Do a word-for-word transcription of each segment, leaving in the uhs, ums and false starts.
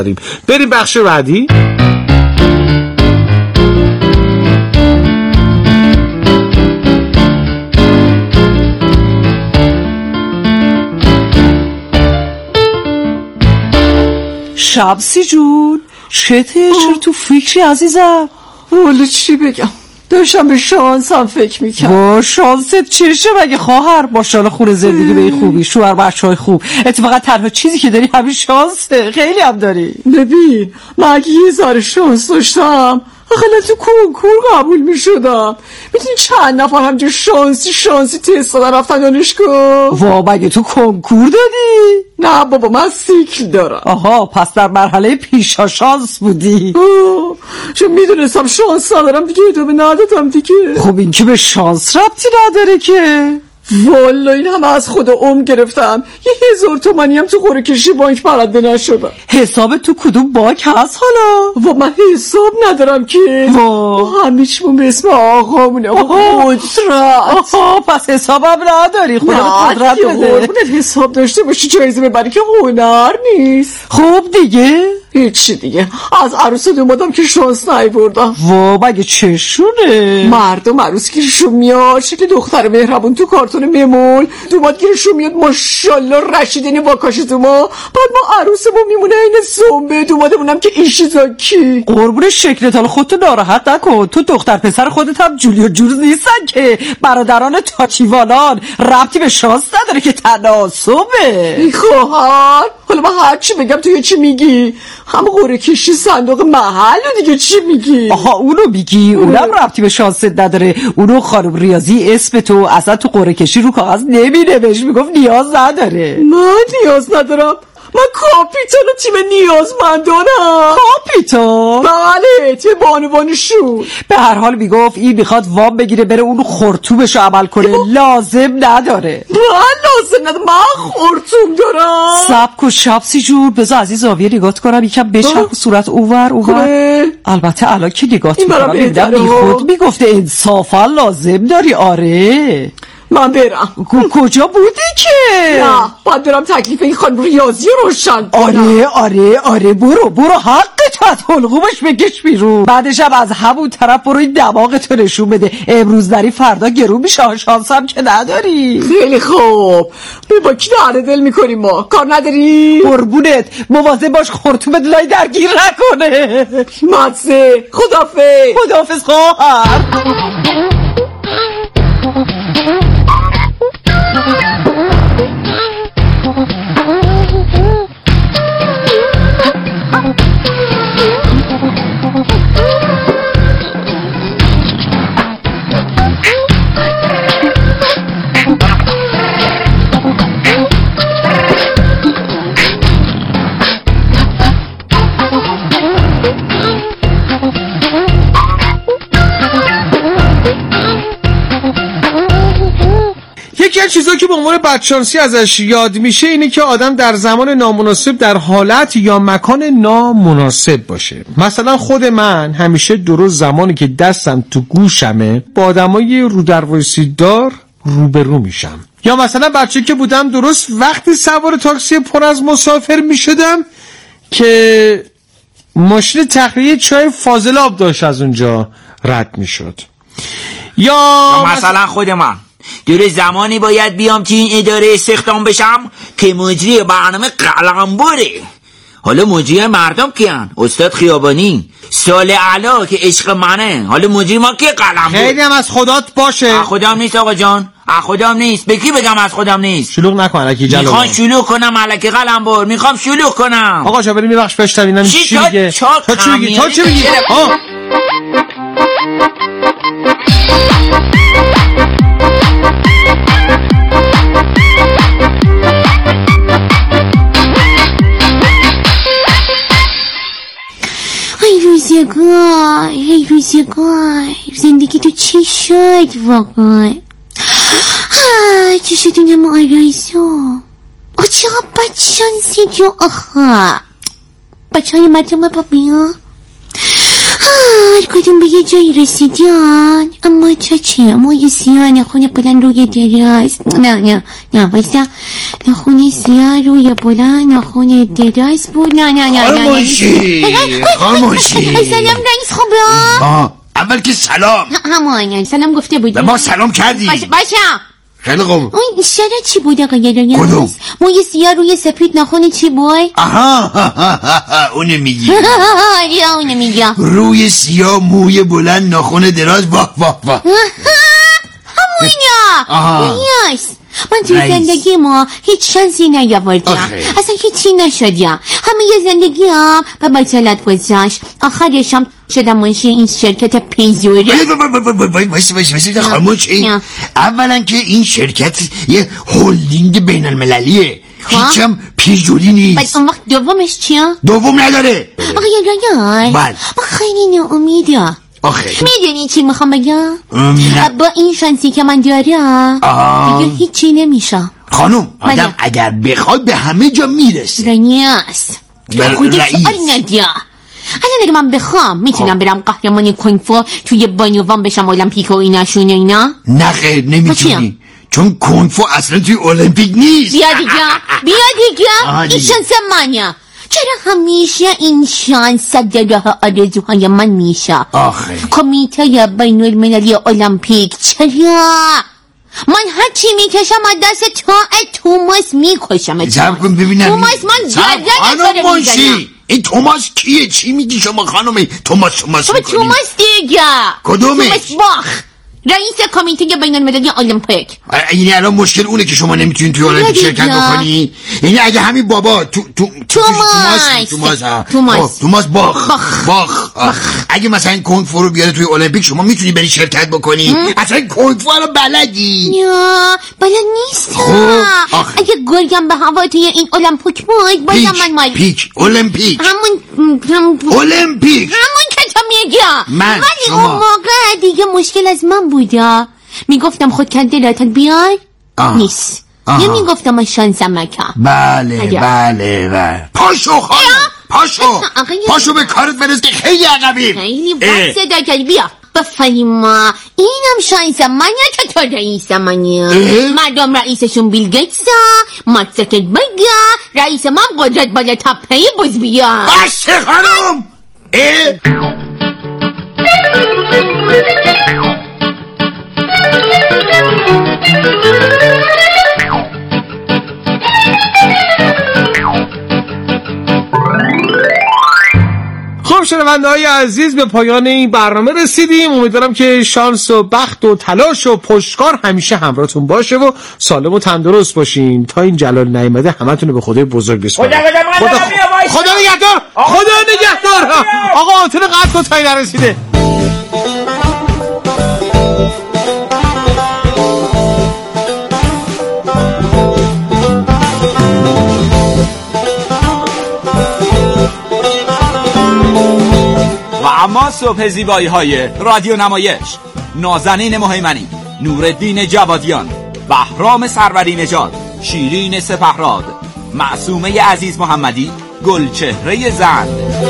بریم بخش بعدی. شمسی جون چته؟ چرا تو فکری عزیزم؟ والا چی بگم، داشتم به شانسم فکر میکنم. با شانست چشه مگه خواهر؟ ماشاءالله خونه زندگی به خوبی، شوهر بچهای خوب، اتفاقا تنها چیزی که داری همین شانسه. خیلی هم داری. ببین من یه ذره شانس داشتم خیلی تو کنکور قبول میشدم. میدونی چند نفر همجور شانسی شانسی تست دادن رفتن دانشگاه. وا مگه تو کنکور دادی؟ نه بابا من سیکل دارم. آها پس در مرحله پیشا شانس بودی. چون میدونستم شانس ندارم دیگه ادامه ندادم دیگه. خب این که به شانس ربطی نداره که. والا این همه از خود عمر گرفتم یه هزار تومانی هم تو قرعه کشی بانک پرنده نشدم. حساب تو کدوم بانک هست حالا؟ و من حساب ندارم که. وا همه چیمون به اسم آقامونه. آقا قدرت. آها پس حسابم نداری. خدا قدرت بده. نه حساب داشته باشی جایزه ببری که هنر نیست. خب دیگه هیچی دیگه. از عروس دومادم که شانس نیاوردم. وا مگه چشونه؟ مردم عروس گیرشون میاد شکل دختر مهربون تو کارتون ممول، دوماد گیرشون میاد ماشاءالله رشیدینی واکاش دوما. بعد ما عروسمون میمونه این سنبه، دومادمونم که ایشیزاکی. قربون شکلت، حالا خودتو ناراحت نکن. تو دختر پسر خودت هم جولی و جورز نیستن که. برادران تاچیوالان ربطی به شانس نداره که تناسبه. ای خواهر حالا من هر چی بگم تو یه چی میگی؟ هم قرعه کشی صندوق محل دیگه چی میگی؟ آها اونو میگی؟ اونم ربطی به شانست نداره. اونو خانم ریاضی اسم تو اصلا تو قرعه کشی رو کاغذ نمینوشت، میگفت نیاز نداره. من نیاز ندارم؟ من کاپیتان تیم نیازمندانم. کاپیتان؟ بله تیم بانوانشون. به هر حال میگفت این میخواد وام بگیره بره اون خورتومشو عمل کنه. لازم نداره. من لازم نداره، من خورتوم دارم. سبک و شبسی جور بذار از این زاویه نگات کنم یکم بچرخ صورت اوور اوور. البته الان که نگات میکنم میدم بی خود میگفته انصافا لازم داری. آره من برم. کجا بودی که؟ نه باید برم تکلیف این خانم ریاضی رو روشن کنم. آره آره آره برو برو حقت از حلقومش بکش بیرون. بعدش هم از همون طرف برو این دماغتو نشون بده. امروز نری فردا گرون میشه. شانس هم که نداری. خیلی خوب با کی دهنه دل میکنیم ما؟ کار نداری؟ قربونت مواظب باش خورتومت لای درگیر نکنه. مدزه خدافظ. خدافظ خواهر. یکی از چیزا که به عنوان بدشانسی ازش یاد میشه اینه که آدم در زمان نامناسب در حالت یا مکان نامناسب باشه. مثلا خود من همیشه درست زمانی که دستم تو گوشمه با آدمای رو در وایسی دار روبرو میشم. یا مثلا بچه که بودم درست وقتی سوار تاکسی پر از مسافر میشدم که ماشین تخلیه چای فاضل آب داشت از اونجا رد میشد. یا, یا مثلا خود من دور زمانی باید بیام که این اداره استخدام بشم که مجری برنامه قلمبره. حالا مجری مردم کیان؟ استاد خیابانی، سال علا که عشق منه. حالا مجری ما که قلمبر. خیلی هم از خودات باشه. از خودم نیست آقا جان، از خودم نیست. به کی بگم از خودم نیست؟ شلوغ نکن الکی جلو. میخوام شلوغ کنم الکی قلمبر، میخوام شلوغ کنم. آقا جا بریم یه بخش بشتم اینم چی میگه. تا چی میگی؟ تا چی میگی؟ آه ای روزگار، ای روزگار، زندگی تو چی شد واقعا؟ ها چی شد اینم آرایزو؟ آه چقدر بدشانسی جو. آخه بچه های مردم با بیا هر کدوم به یه جایی رسیدن، اما چه چه اما یه سیان خونه بودن روی دراز. نه نه نه بایستا ناخون سیاه روی بلند، ناخون دراز بود. نه نه نه نه خاموشی خاموشی. سلام رئیس خوبه؟ آه اول که سلام. همون سلام گفته بودی. ما سلام کردیم. باشه باشه. خیلی خوب. اون شده چی بود آقای رئیس؟ کدوم؟ موی سیاه روی سفید، ناخون چی بود؟ آها اونو میگی. یا اونو میگم. روی سیاه، موی بلند، ناخون دراز. واه واه واه. همونا. یاس من توی زندگی ما هیچ شانسی نیاوردیم، اصلا هیچی نشدیم. همه یه زندگی هم به بطالت گذاشت. آخرشم شدم منشی این شرکت پیزوری. وایس وایس وایس خاموشی. اولا که این شرکت یه هولدینگ بین المللیه، هیچم پیجوری نیست. بعد اون وقت دومش چیه؟ دوم نداره. آقای رایان بله ما خیلی ناامیدیم. آخه میدونی چی میخوام بگم؟ با این شانسی که من دارم دیگه هیچی نمیشه. خانم آدم اگر بخواد به همه جا میرسه. رئیس رئیس ندیا. الان اگه من بخوام میتونم برم قهرمانی کنفو توی بانیوان بشم المپیک و ایناشون اینا؟ نه خیر نمیتونی، چون کنفو اصلا توی المپیک نیست. بیا دیگه بیا دیگه این شانس منه. چرا همیشه این شانس در راه آرزوهای من میشه؟ آخه کمیته بین المللی المپیک چرا؟ من هرچی میکشم از دست تو توماس میکشم. جب کن ببینم توماس من جردن خانم منشی این توماس کیه؟ چی میگی شما خانم؟ توماس توماس میکنی؟ توماس دیگه. کدومش؟ توماس باخ، رئیس کمیته بین المللی المپیک. یعنی الان مشکل اونه که شما نمیتونین توی المپیک شرکت بکنی؟ یعنی اگه همین بابا تو تو توماس توماس توماس توماس باخ باخ اگه مثلا کنفو رو بیاره توی المپیک شما میتونی بری شرکت بکنی؟ اصلا کنفو رو بلدی؟ نه بلد نیستم. اگه گرگم به هوا توی این المپیک بود بازم من مال پیک المپیک همون المپیک همون که تو میگی. من ولی اون موقع دیگه مشکل از من بوده. میگفتم خود کنده راتل بیای نیست. یه میگفتم من شانسم مکم. بله بله بله. پاشو خانم پاشو پاشو به کارت برس که خیلی عقبیم. خیلی بس داکل بیا بفرما اینم شانسم من یا تو رئیس منی. مردم رئیسشون بیل گیتسا، مارک زاکربرگ، رئیس من قدرت بالا تپه بز بیا. بس خانم خب شنونده‌های عزیز به پایان این برنامه رسیدیم. امیدوارم که شانس و بخت و تلاش و پشتکار همیشه همراهتون باشه و سالم و تندرست باشین. تا این جلال نیامده همتون رو به خدای بزرگ بسپارم. خدا خدا خدا نگهدار. خدا نگهدار. آقا آنتن قطع کن تا این نرسیده. و اما صبح زیبایی های رادیو نمایش، نازنین مهیمنی، نورالدین جوادیان، بهرام سروری نژاد، شیرین سپهراد، معصومه عزیز محمدی، گلچهره زند،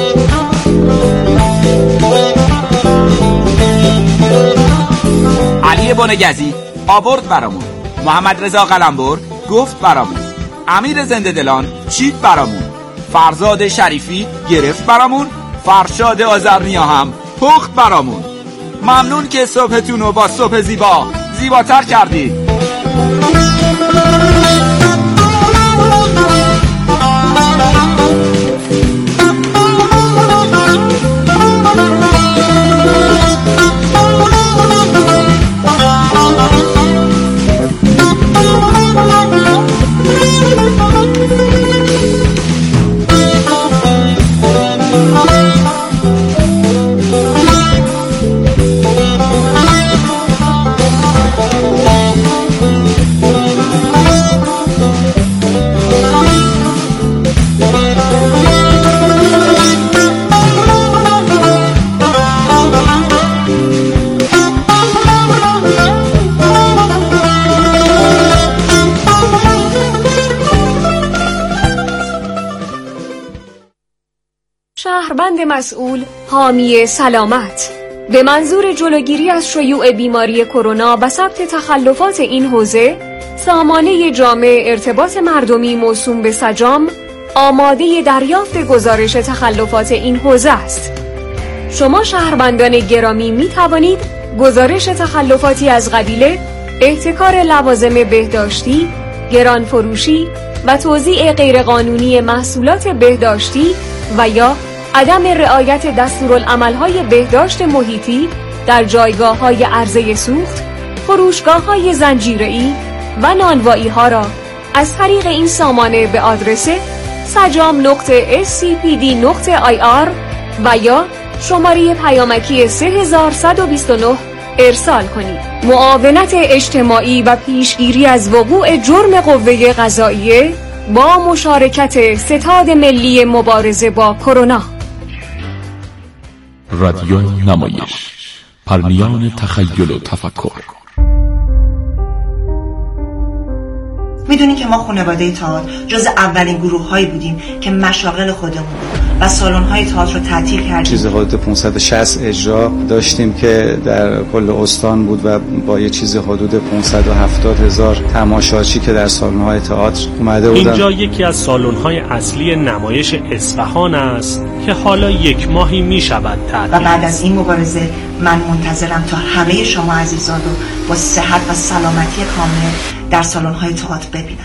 علی بنگزی آورد برامون، محمد رضا قلمبر گفت برامون، امیر زنده دلان چید برامون، فرزاد شریفی گرفت برامون، فرشاد آذرنیا هم پخت برامون. ممنون که صبحتونو با صبح زیبا زیباتر کردید. شهروند مسئول، حامی سلامت. به منظور جلوگیری از شیوع بیماری کرونا و ثبت تخلفات این حوزه، سامانه جامع ارتباط مردمی موسوم به سجام آماده دریافت گزارش تخلفات این حوزه است. شما شهروندان گرامی می توانید گزارش تخلفاتی از قبیل احتکار لوازم بهداشتی، گران فروشی و توزیع غیرقانونی محصولات بهداشتی و یا عدم رعایت دستورالعمل‌های بهداشت محیطی در جایگاه‌های عرضه سوخت، فروشگاه‌های زنجیره‌ای و نانوایی‌ها را از طریق این سامانه به آدرس سجام نقطه اس سی پی دی نقطه آی آر و یا شماره پیامکی سه هزار صد و بیست و نه ارسال کنید. معاونت اجتماعی و پیشگیری از وقوع جرم قوه قضاییه با مشارکت ستاد ملی مبارزه با کرونا. رادیو نمایش، پرمیان تخیل و تفکر. میدونی که ما خانواده تئاتر جز اولین گروه هایی بودیم که مشاغل خودمون و سالن های تئاتر رو تعطیل کردیم. چیز حدود پانصد و شصت اجرا داشتیم که در کل استان بود و با یه چیز حدود پانصد و هفتاد هزار تماشاچی که در سالن های تئاتر اومده بودن. اینجا یکی از سالن های اصلی نمایش اصفهان است که حالا یک ماهی میشود تعطیل. و بعد از این مبارزه من منتظرم تا همه شما عزیزان رو با صحت و سلامتی کامل در سالن های تئاتر ببینم.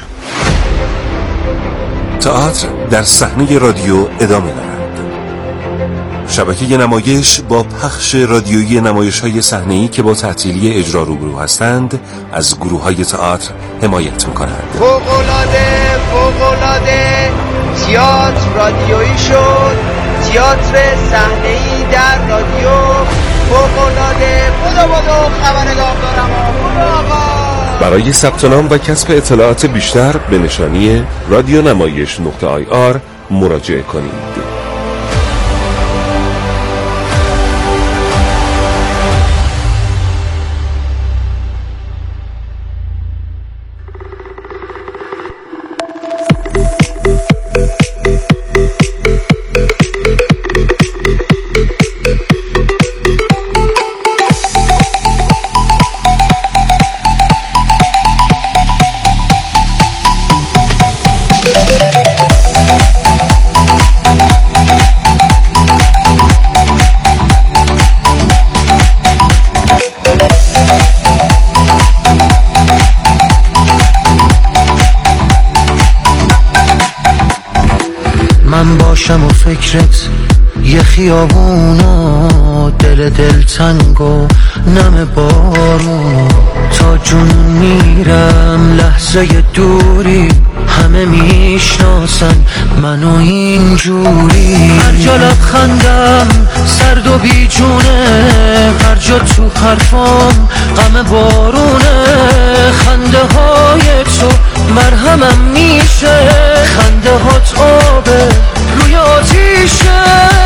تئاتر در صحنه رادیو ادامه دارد. شبکه نمایش با پخش رادیویی نمایش‌های صحنه‌ای که با تعطیلی اجرا روبرو هستند از گروه‌های تئاتر حمایت می‌کنند. فوق‌العاده فوق‌العاده تئاتر رادیویی شد. تئاتر صحنه‌ای در رادیو فوق‌العاده. بودو بودو خبرنگار دارم. بودو آقا. برای ثبت نام و کسب اطلاعات بیشتر به نشانی رادیو نمایش نقطه آی آر مراجعه کنید. من باشم و فکرت یه خیابونو، دل دل تنگ و نم بارونو، تا جون میرم لحظه دوری، همه میشناسن منو اینجوری. هر جا لبخندم سرد و بیجونه، هر جا تو حرفام غم بارونه، خنده های تو مرهمم میشه، خنده هات آبه روی آتیشه.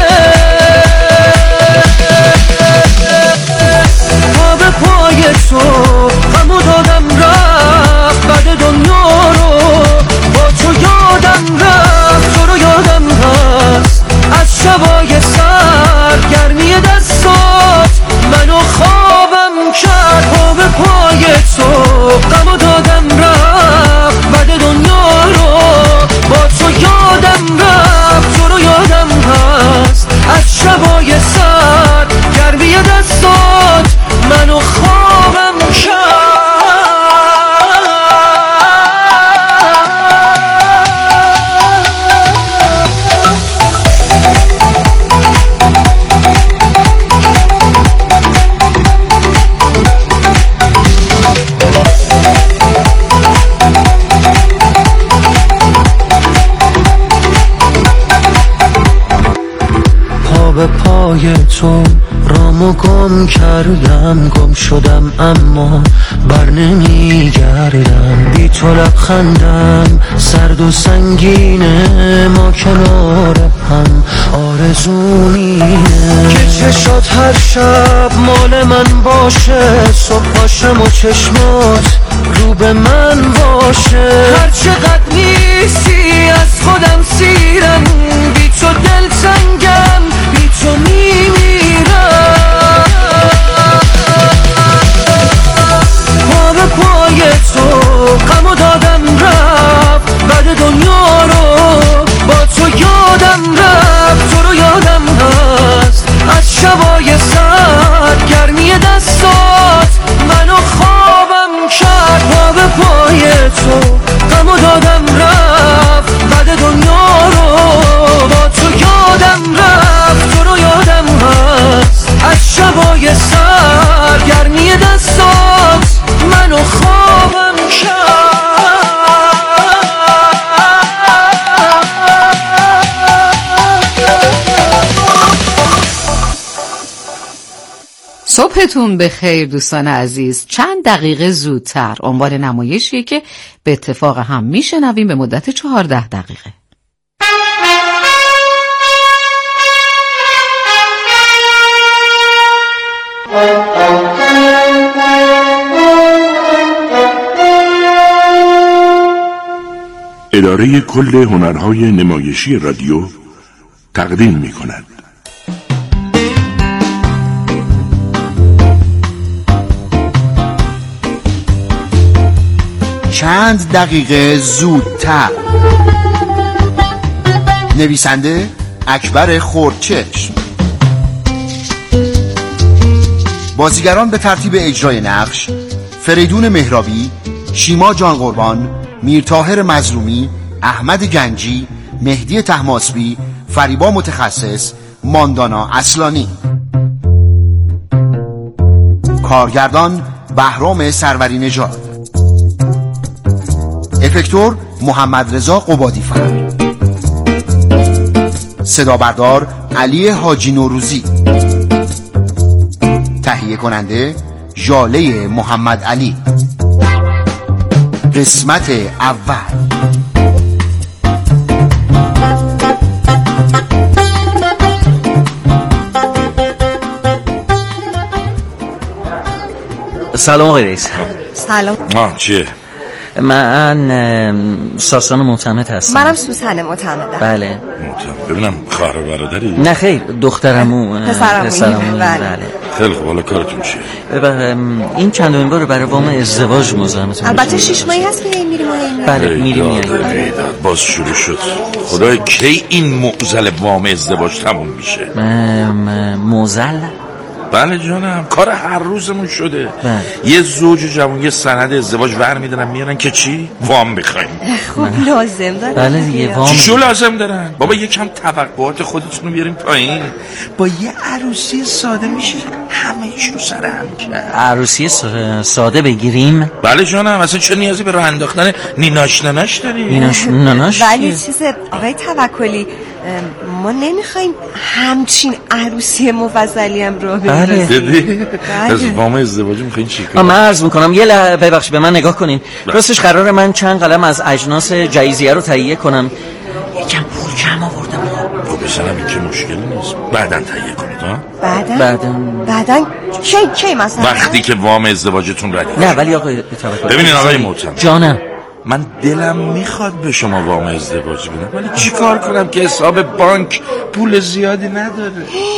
پا به پای تو غمو دادم رفت، بعد دنیا رو با تو یادم رفت، تو رو یادم هست از شبای سر، گرمی دستات منو خوابم کرد. پا به پای تو غمو دادم رفت، بعد دنیا رو با تو یادم رفت، تو رو یادم هست از شبای سر، گرمی دستات منو خوابم کرد. به پای تو رامو گم کردم، گم شدم اما بر نمیگردم. بی تو لبخندم سرد و سنگینه، ما کنار هم آرزومینه که چشات هر شب مال من باشه، صبح باشم و چشمات رو به من باشه. هر چقدر نیستی از خودم سیرم، بی تو دل تنگم، بی تو میمیرم. پا به پای تو غم صبحتون بخیر دوستان عزیز. چند دقیقه زودتر عنوان نمایشیه که به اتفاق هم میشنویم به مدت چهارده دقیقه. اداره کل هنرهای نمایشی رادیو تقدیم می کند. چند دقیقه زودتر. نویسنده اکبر خردچشم. بازیگران به ترتیب اجرای نقش: فریدون مهرابی، شیما جان قربان، میرطاهر مظلومی، احمد گنجی، مهدی طهماسبی، فریبا متخصص، ماندانا اصلانی. کارگردان بهرام سروری نژاد. افکتور محمد رضا قبادی فر. صدا بردار علی حاجی نوروزی. تهیه کننده ژاله محمد علی. قسمت اول. سلام آقای رئیس. سلام. آه چیه؟ من ساسان معتمد هستم. منم سوسن معتمدم. بله. معتمد. ببینم خواهر و برادری؟ نه خیر، دخترمو. پسرمو. بله. خیلی خوب، حالا کارتون چیه؟ این چندمین بار برای وام ازدواج مزاحمتون. البته شش ماهی هست که میریم و این. بله میریم میایم. باز شروع شد. خدای کی این معضل وام ازدواج تموم میشه؟ معضل؟ بله جانم، کار هر روزمون شده. بله. یه زوج جوان یه سند ازدواج ور میدارن میارن که چی؟ وام بخوایم. خب لازم دارن. بله دیگه وام. چیشو لازم دارن؟ بابا یکم توقعات خودتون رو بیاریم پایین. با یه عروسی ساده میشه همه ایش رو سر هم کرد. عروسی ساده بگیریم؟ بله جانم، اصلا چه نیازی به راه انداختن نیناش نناش داری؟ نیناش نناش؟ ولی چیز آقای توکلی، ما نمیخوایم همچین عروسی مفصلی هم رو ببینیم. بله دیدی؟ از وام ازدواج میخواین چی کنیم؟ من عرض میکنم یه لحظه ببخشید به من نگاه کنین. راستش قراره من چند قلم از اجناس جایزیه رو تهیه کنم. یکم پول کم آوردم. خب بسنم این که مشکلی نیست. بعدن تهیه کنید ها؟ بعدن؟ بعدن بعدن کی کی مثلا؟ وقتی که وام ازدواجتون ردیه. نه ولی آقای توکلی ببینین آقای محترم جانم، من دلم میخواد به شما وام ازدواج بدم، ولی چی کار کنم که حساب بانک پول زیادی نداره.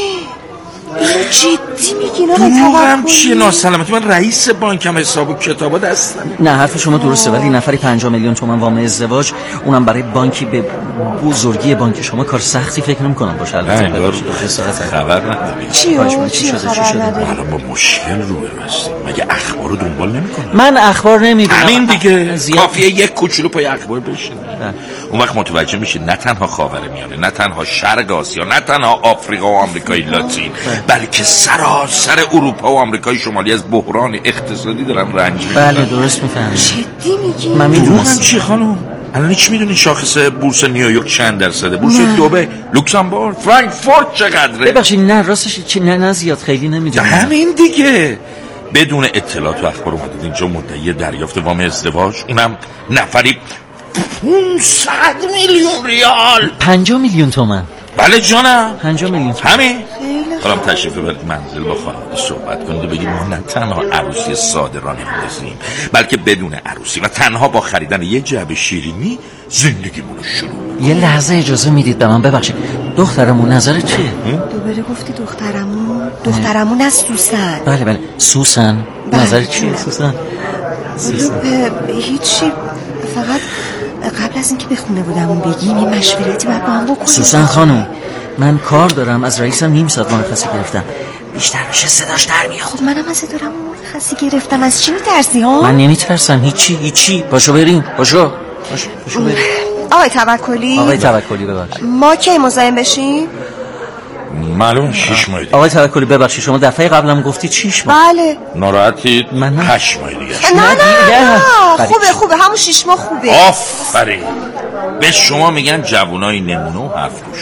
جدی میگین آقای توکلی؟ چیه ناسلامتی؟ من رئیس بانکم، حساب و کتابا دستم. نه حرف شما درسته، ولی نفری پنجاه میلیون تومان وام ازدواج، اونم برای بانکی به بزرگی بانک شما کار سختی فکر نمی‌کنم باشه. البته خبر نداری. چی چی خبر نداری؟ حالا با مشکل روبرو هستیم. مگه اخبار رو دنبال نمی‌کنی؟ من اخبار نمی‌بینم. همین دیگه، کافیه یک کوچولو پای اخبار بشین. اون وقت متوجه میشید نه تنها خاورمیانه، نه تنها شرق آسیا، نه تنها آفریقا و آمریکای لاتین، بلکه سراسر اروپا و آمریکای شمالی از بحران اقتصادی دارن رنج میبرن. بله درست میفهمم. جدی میگی؟ من میدونم. چی خانم؟ الان چی میدونی شاخص بورس نیویورک چند درصده؟ بورس دبی، لوکزامبورگ، فرانکفورت چقدره؟ ببخشید نه راستش چی نه نه زیاد خیلی نمیدونم. همین دیگه. بدون اطلاعات و اخبار اومدید اینجا مدعی دریافت وام ازدواج، اونم نفری پانصد میلیون ریال. پنجاه میلیون تومان. بله جانم، پنجاه میلیون تومان. همین. حالا تشریف ببرید منزل با خانواده صحبت کنید و بگید ما نه تنها عروسی ساده را نمی‌ندازیم، بلکه بدون عروسی و تنها با خریدن یه جعبه شیرینی زندگیمون رو شروع. یه لحظه اجازه میدید به من؟ ببخشید دخترمون نظرت چیه؟ دوباره گفتی دخترمون؟ دخترمون از سوسن. بله بله سوسن. نظرت چیه سوسن؟ سوسن هیچی، فقط قبل از اینکه به خونه بودمون بگیم یه مشورتی باید با هم بکنیم. سوسن خانم من کار دارم، از رئیسم نیم ساعت مرخصی گرفتم، بیشتر میشه صداش در میاد. خب منم از دارم مرخصی گرفتم، از چی میترسی ها؟ من نمیترسم هیچی هیچی. باشو بریم باشو باشو, باشو بریم. آقای توکلی آقای توکلی ببخشید ما کی مزاحم بشیم؟ معلوم شش ماه دیگه. آقای توکلی ببخشید شما دفعه قبلم گفتی شش ماه. بله. ناراحتید؟ من هشت ماه دیگه. نه نه نه خوبه خوبه همون شش ماه خوبه. آفرین. به شما میگن جوانای نمونه و حرف گوش کن.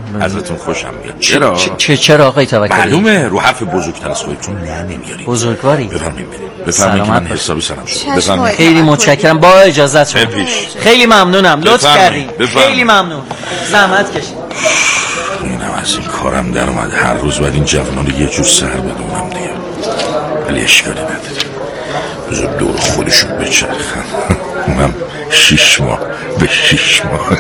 ازتون خوشم میاد. چرا؟ چه چرا آقای توکلی؟ معلومه رو حرف بزرگتر از خودتون نه نمیاری. بزرگواری. بفرمایید بفرمایید که من حسابی سلام شد. بفرمایید. خیلی متشکرم، با اجازت شما. خیلی ممنونم، لطف کردین. خیلی ممنون. زحمت کشید. اینم از این کارم در اومد، هر روز باید این جوانان رو یه جور سر بدونم دیگه، ولی اشکالی نداره، بذار دور خودشون بچرخن. اونم شیش ماه به شیش ماه.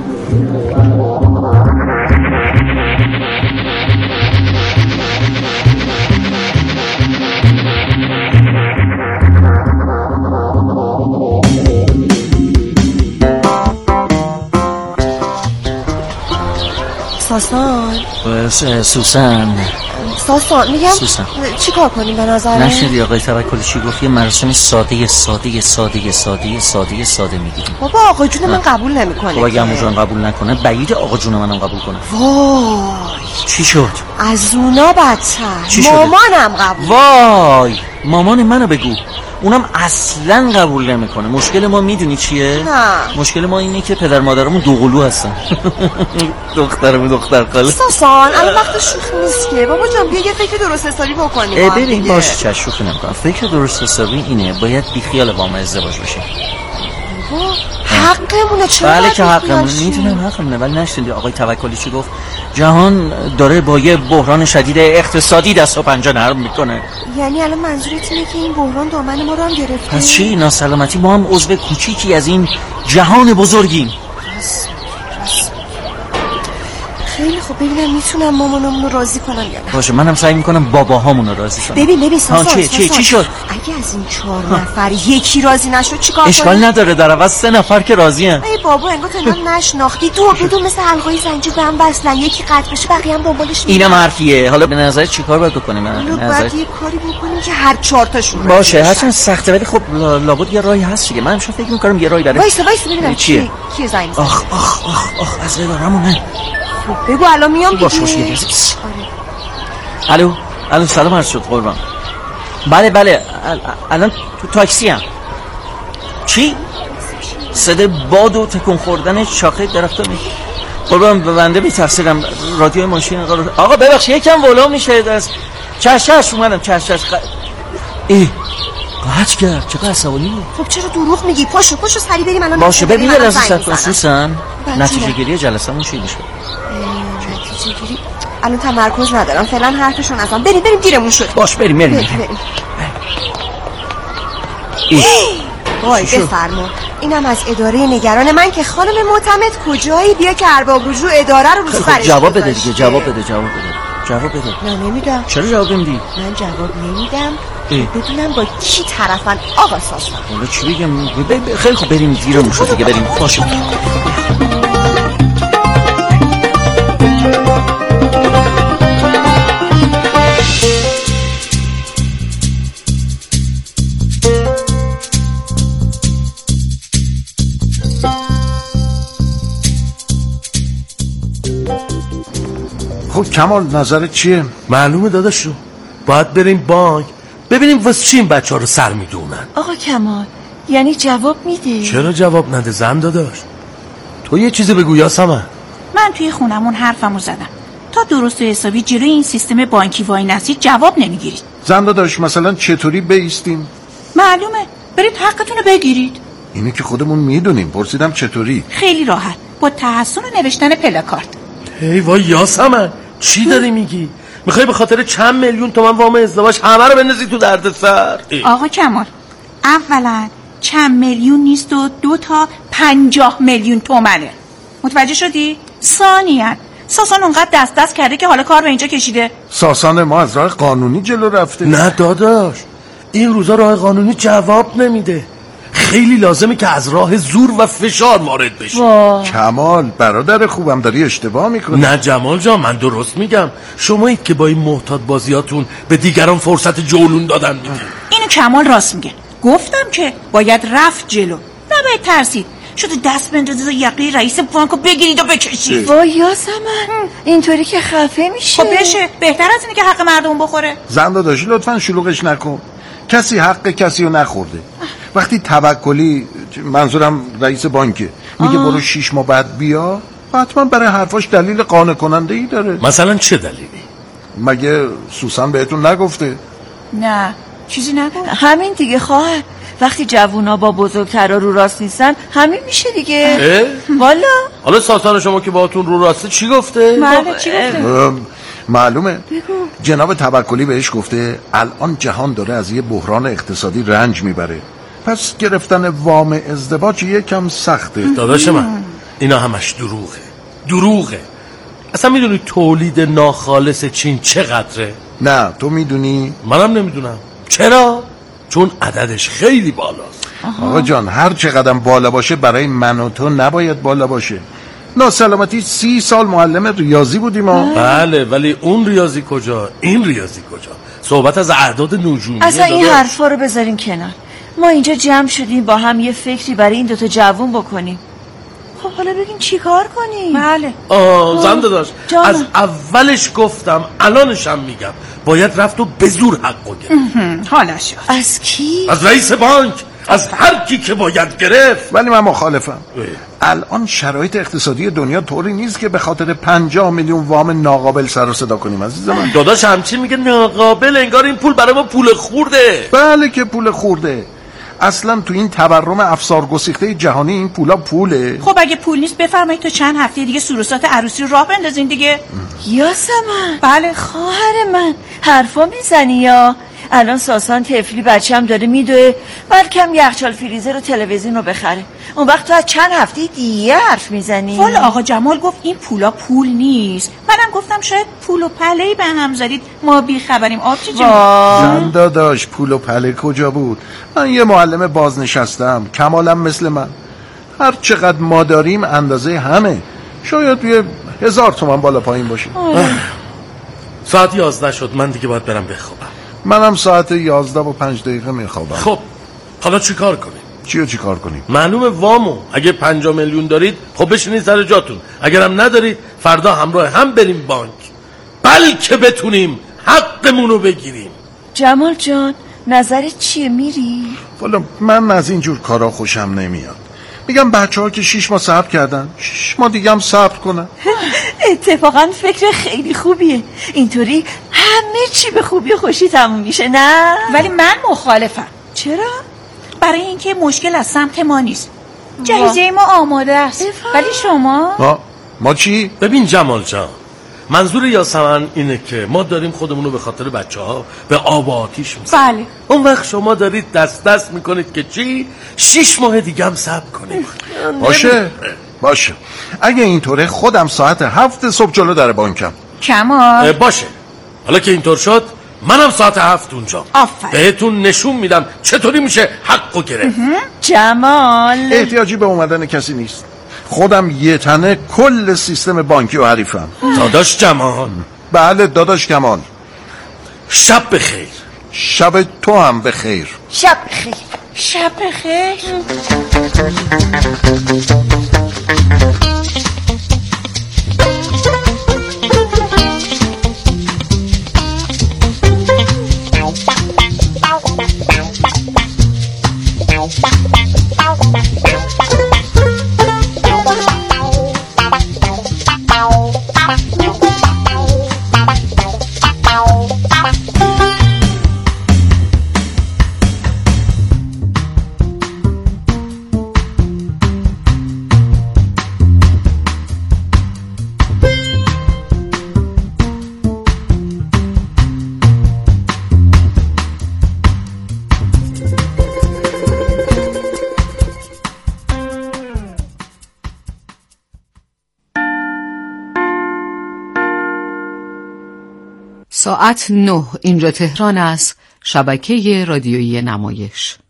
ساسان سوسن ساسان میگم سوسن. چی کار کنیم به نظره؟ نشنیدی آقای توکلی چی گفت؟ یه مراسم ساده ساده ساده ساده ساده ساده میگیریم. بابا آقا جون من قبول نمیکنه. بابا اگه عمو جان قبول نکنه بعید آقا جون منم قبول کنه. وای چی شد؟ از اونا بدتر مامانم قبول. وای مامان منو بگو، اونم اصلا قبول نمیکنه. مشکل ما میدونی چیه؟ نه. مشکل ما اینه که پدر مادرمون دوقلو هستن. دخترمون دختر خاله. ساسان الان وقت شوخی نیست که. بابا جان بیا یه فکر درست حسابی بکنیم. ببین باشه چش شوخی نمیکنم. فکر درست حسابی اینه باید بیخیال با ما ازدواج بشیم. حقمونه. چرا؟ بله که حقمونه، میدونم حقمونه، ولی نشنیدی آقای توکلی چی گفت؟ جهان داره با یه بحران شدید اقتصادی دست و پنجه نرم میکنه. یعنی الان منظورت اینه که این بحران دامن ما رو هم گرفته؟ پس چی؟ ناسلامتی ما هم عضو کوچیکی از این جهان بزرگیم. خیلی خب ببینم میتونم مامانمون رو راضی کنم یا نه. باشه منم سعی میکنم باباهامون رو راضی کنم. ببین ببین ساسان چی چی چی شد؟ اگه از این چهار نفر یکی راضی نشد چیکار کنیم؟ اشکال نداره، در عوض سه نفر که راضی ان. ای بابا انگار تو نشناختی. دو دو مثل حلقه‌ای زنجیر به هم وصلن، یکی قطع بشه بقیه هم دنبالش میرن. اینم حرفیه. حالا به نظر چیکار باید بکنیم؟ به نظر یه کاری بکنیم که هر چهار تاشون باشه، هرچند سخته ولی خب لابد یه راهی هست دیگه. من فکر می‌کنم یه راهی برای وایس وایس ببینم چیه. کی زنگ زد. آخ آخ آخ آخ از ادارمونه. خب بگو الان میام دیگه. باش باش دیگه. الو الو سلام عرض شد قربان. بله بله الان تو تاکسی ام. چی؟ صدای باد و تکون خوردن شاخه درختا می قربان بنده بی تفسیرم. رادیوی ماشین آقا ببخش یکم ولوم میشه دست. چش چش اومدم چش چش خ... ای قاچ کرد چقدر عصبانی. خب چرا دروغ میگی؟ پاشو پاشو سری بریم الان. باشه ببین لازم سر سوسن نتیجه گیری جلسمون چی میشه؟ نتیجه گیری الان تمرکز ندارم فعلا حرفشون نزن. بریم بریم دیرمون شد. باش بریم بریم بریم. وای بفرما. اینم از اداره نگران من که خانم معتمد کجایی؟ بیا که ارباب رجوع اداره رو رو سرش جواب بده دیگه. جواب بده جواب بده جواب بده. نه نمیدم. چرا جواب نمیدی؟ من جواب نمیدم بدونم با کی طرفن آقا ساسان. حالا چی بگم؟ خیلی خوب بریم دیرمون شد دیگه. بریم باشه. خب کمال نظرت چیه؟ معلومه داداشو باید بریم بانک ببینیم واسه چی این بچه ها رو سر میدونن. آقا کمال یعنی جواب میده؟ چرا جواب نده زن داداش؟ تو یه چیزی بگو یاسمن. من توی خونمون حرفمو زدم تا درست و حسابی جلوی این سیستم بانکی وای نستید جواب نمیگیرید. زن داداش مثلا چطوری بیستیم؟ معلومه برید حقتون رو بگیرید. اینو که خودمون میدونیم. پرسیدم چطوری؟ خیلی راحت با تحسن و نوشتن پلاکارد. هی وای یاسمن چی داری میگی؟ میخوای به خاطر چند میلیون تومن وام ازدواج همه رو بندازی تو دردسر؟ آقا کمال اولا چند میلیون نیست و دو تا پنجاه میلیون تومنه. متوجه شدی؟ ثانیاً ساسان اونقدر دست دست کرده که حالا کار به اینجا کشیده. ساسان ما از راه قانونی جلو رفته. نه داداش این روزا راه قانونی جواب نمیده. خیلی لازمه که از راه زور و فشار وارد بشی. کمال برادر خوبم داری اشتباه میکنی. نه جمال جان من درست میگم. شمایید که با این محتاط بازیاتون به دیگران فرصت جولون دادن دیگه. اینو کمال راست میگه. گفتم که باید رفت جلو نباید ترسید. شده دست بندازید و یقه رئیس بانکو بگیرید و بکشید. وای یاسمن اینطوری که خفه میشه. خب بشه بهتر از اینه که حق مردم بخوره. زن داداشی لطفاً شلوغش نکن. کسی حق کسی رو نخورده. وقتی توکلی منظورم رئیس بانکه میگه برو شیش ماه بعد بیا حتما برای حرفاش دلیل قانع کننده ای داره. مثلا چه دلیلی؟ مگه سوسن بهتون نگفته؟ نه چیزی نگفت. همین دیگه خواهر، وقتی جوونا با بزرگترا رو راست نیستن همین میشه دیگه. والا حالا ساسان شما که باهاتون رو راسته چی گفته؟ بله چی گفته؟ معلومه جناب توکلی بهش گفته الان جهان داره از یه بحران اقتصادی رنج میبره، پس گرفتن وام ازدواج یکم سخته. داداش من اینا همش دروغه دروغه. اصلا میدونی تولید ناخالص چین چقدره؟ نه تو میدونی؟ منم نمیدونم. چرا؟ چون عددش خیلی بالاست. آقا جان هر چقدر بالا باشه برای من و تو نباید بالا باشه. ناسلامتی سی سال معلم ریاضی بودیم ما. بله ولی اون ریاضی کجا این ریاضی کجا؟ صحبت از اعداد نجومی. اصلا این حرفا رو بذاریم کنار. ما اینجا جمع شدیم با هم یه فکری برای این دوتا جوون بکنیم. خب حالا بگیم چی کار کنیم؟ بله. آه زنده داشت از اولش گفتم الانشم میگم باید رفت و به زور حقو گرفت. حالا شد. از کی؟ از رئیس بانک، از هر کی که باید گرفت. ولی من مخالفم. الان شرایط اقتصادی دنیا طوری نیست که به خاطر پنجاه میلیون وام ناقابل سر و صدا کنیم عزیز من. داداش همچین میگه ناقابل، انگار این پول برای ما پول خورده. بله که پول خورده. اصلا تو این تورم افسار گسیخته جهانی این پولا پوله. خب اگه پول نیست بفرمایید تا چند هفته دیگه سروسات عروسی رو راه بندازین دیگه. یاسمن بله خواهر من حرفا میزنی یا؟ الان ساسان طفلی بچه‌م داره میدوه، بلکم یخچال فریزر و تلویزیون رو بخره. اون وقت تو از چند هفته دیگه حرف میزنی. والا آقا جمال گفت این پولا پول نیست. منم گفتم شاید پول و پله‌ای به هم زدید ما بی خبریم. آبجی جان جان داداش پول و پله کجا بود؟ من یه معلم بازنشستم، کمالم مثل من. هر چقدر ما داریم اندازه همه، شاید یه هزار تومن بالا پایین باشه. ساعت یازده شد، من دیگه باید برم بخوابم. منم ساعت یازده و پنج دقیقه میخوابم. خب حالا چی کار کنیم؟ چیو چی کار کنیم؟ معلومه وامو اگه پنجاه میلیون دارید خب بشینید سر جاتون، اگرم ندارید فردا همراه هم بریم بانک، بلکه بتونیم حقمونو بگیریم. جمال جان نظرت چیه؟ میری؟ والا من از اینجور کارا خوشم نمیاد. میگم بچه ها که شیش ماه صبر کردن، شیش ماه دیگه هم صبر کنن. اتفاقا فکر خیلی خوبیه، اینطوری همه چی به خوبی و خوشی تموم میشه. نه ولی من مخالفم. چرا؟ برای اینکه مشکل از سمت ما نیست، جهیزه ما آماده است. ولی شما ما ما چی؟ ببین جمال جان، منظور یاسمن اینه که ما داریم خودمونو به خاطر بچه ها به آب و آتیش میزنیم. بله. اون وقت شما دارید دست دست میکنید که چی؟ شیش ماه دیگه هم صبر کنیم. باشه باشه اگه اینطوره خودم ساعت هفت صبح جلو در بانکم. کمال باشه حالا که اینطور شد منم ساعت هفت اونجا. آفرین. بهتون نشون میدم چطوری میشه حقو گرفت. جمال احتیاجی به اومدن کسی نیست، خودم یه تنه کل سیستم بانکی و حریفم. داداش جمال. بله داداش کمال. شب بخیر. شب تو هم بخیر. شب بخیر. شب بخیر. ساعت نه اینجا تهران است. شبکه رادیویی نمایش.